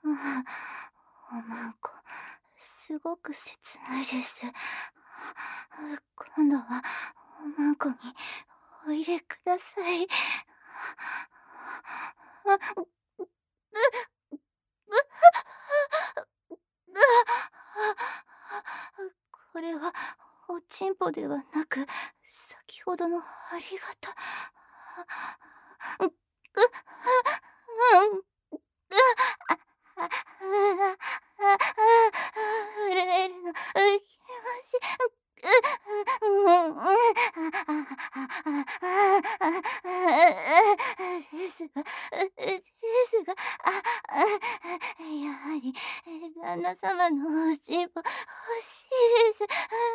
ああ、おまんこ、すごく切ないです。今度はおまんこにお入れください。あ、う、う、う、これはおちんぽではなく、先ほどのありがとう。う、う、うん、震えるの、気持ち、ですが、やはり、旦那様のおちんぽ欲しいです。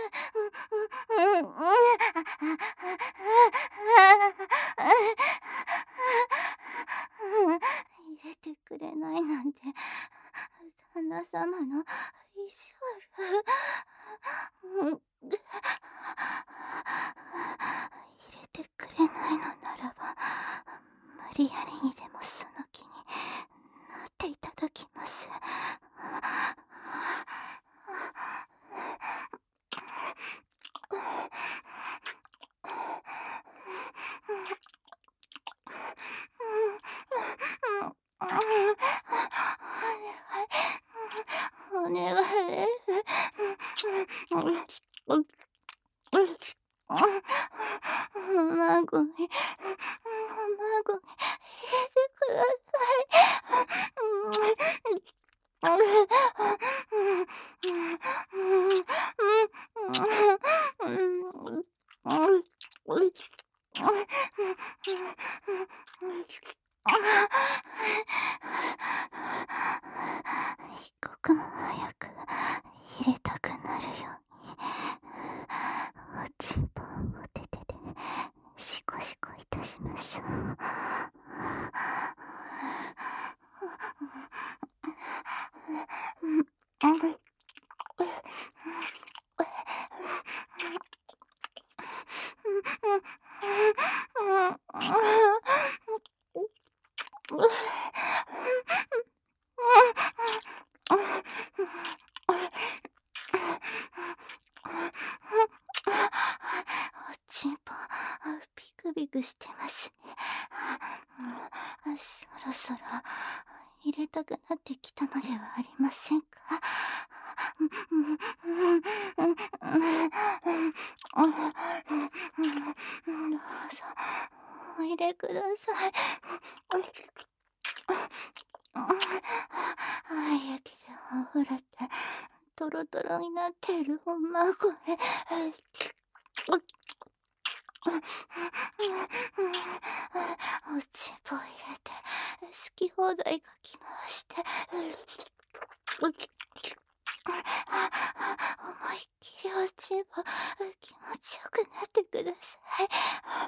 入れてくれないなんて、旦那様の意地悪。入れてくれないのならば、無理やりにでもその気になっていただきます。お願い。孫に、孫に入れてくだ一刻も早く入れたくなるように、おちんぽをお手手でシコシコいたしましょう。おちんぽ、ビクビクしてますね。そろそろ入れたくなってきたのではありませんか。どうぞお入れください。雪であふれてトロトロになっている女これ。おちんぽ入れて好き放題かき回して、思いっきりおちんぽ気持ちよくなってください。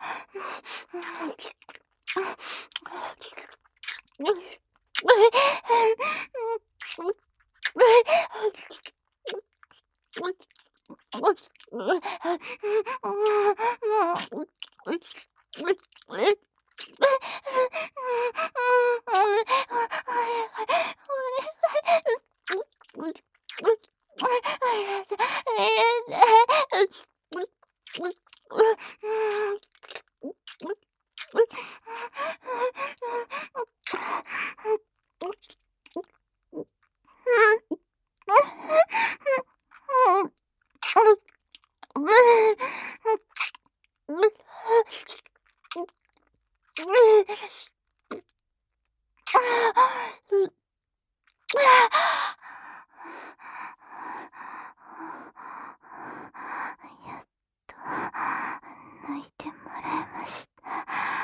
やっと泣いてもらえました。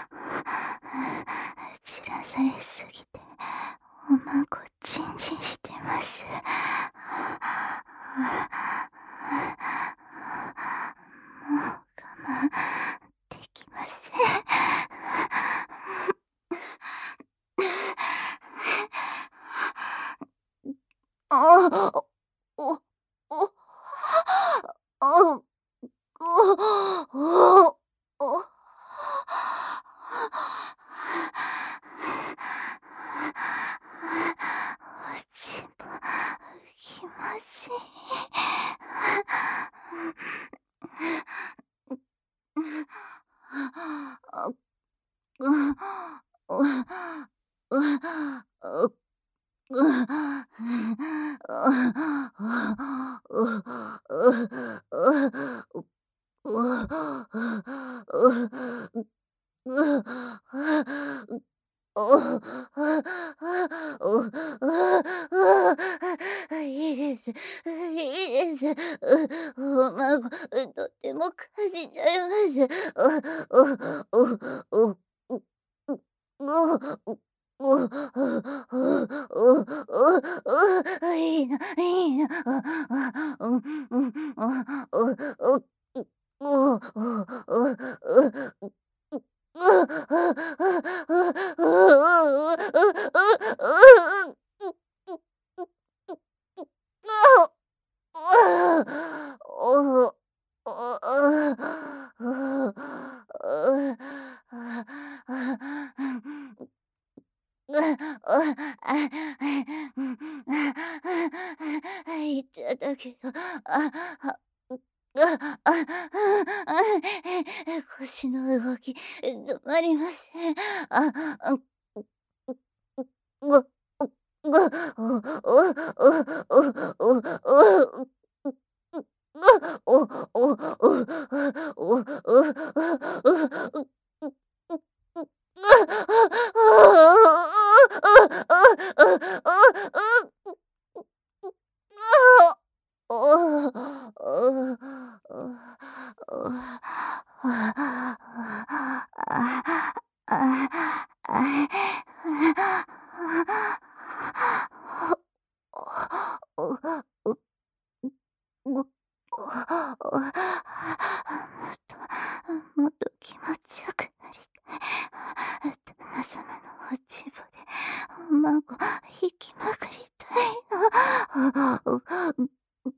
散らされすぎておまごちんちんしてます。もう我慢できません。あ、お、お、お、お、お、おしい。いいです。いいです。孫、とても感じちゃいます。いいな、いいな。言っちゃったけど、腰の動き止まりません。ごごおおおおおもっと気持ちよくなりたい。旦那様のおちぼでお孫引きまくりたいの。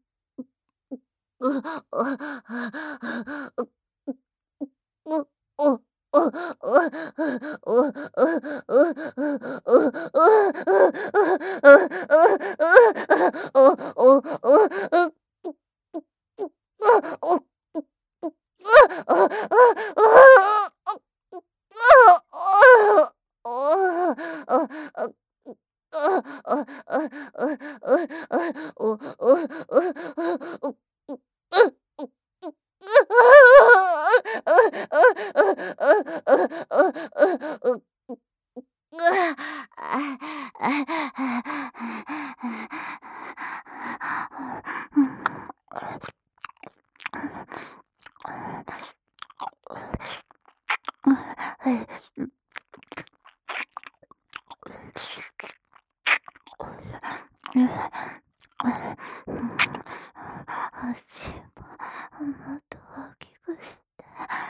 足ももっと大きくして。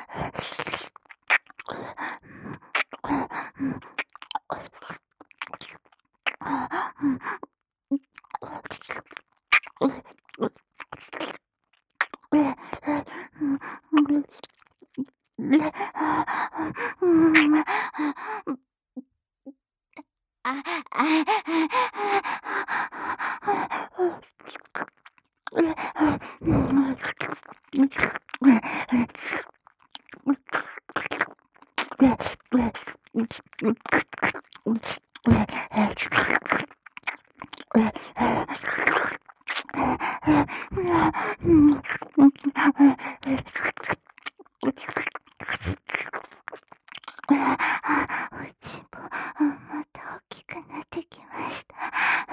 おちぼまた大きくなってきました。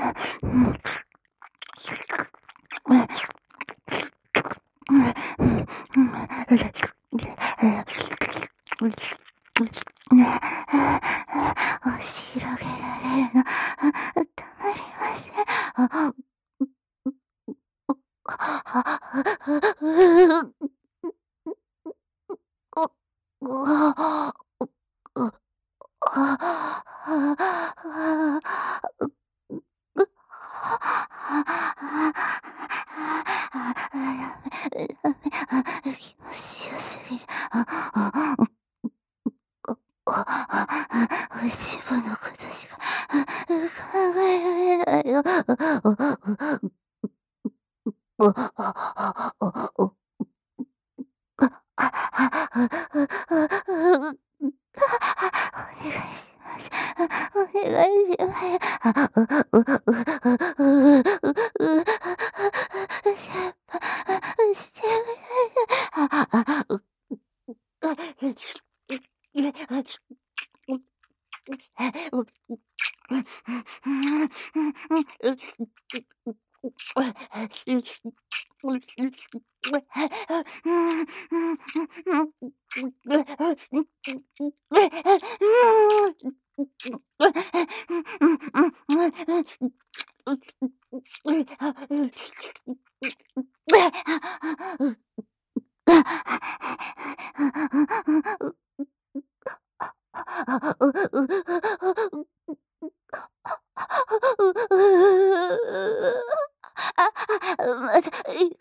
押し広げられるのたまりません。気持ちよすぎる。おしぼのことしか考えられないよ。 まだ、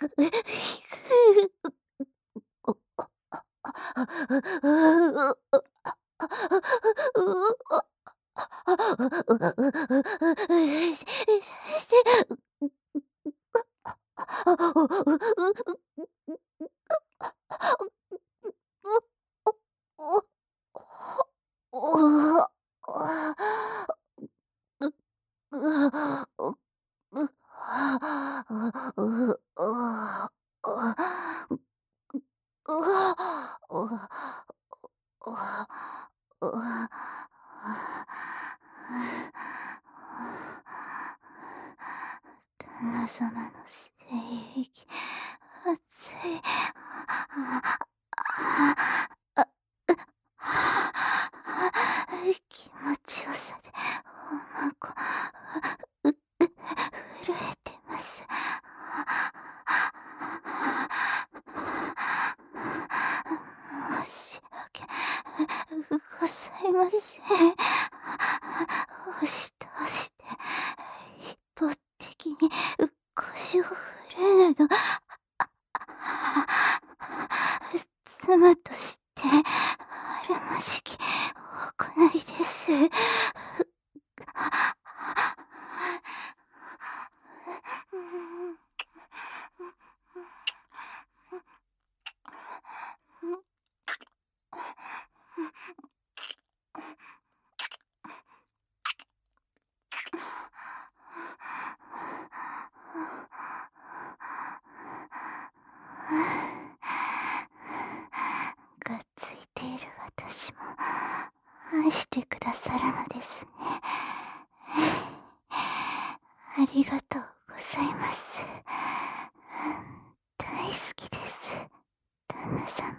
旦那様の性域、熱い。気持ちよさでおまこ震えてます。申し訳ございません。押し倒して一方的に腰を振るなど妻としてあるまじき行いです。がっついている私も愛してくださるのですね。ありがとうございます。大好きです、旦那様。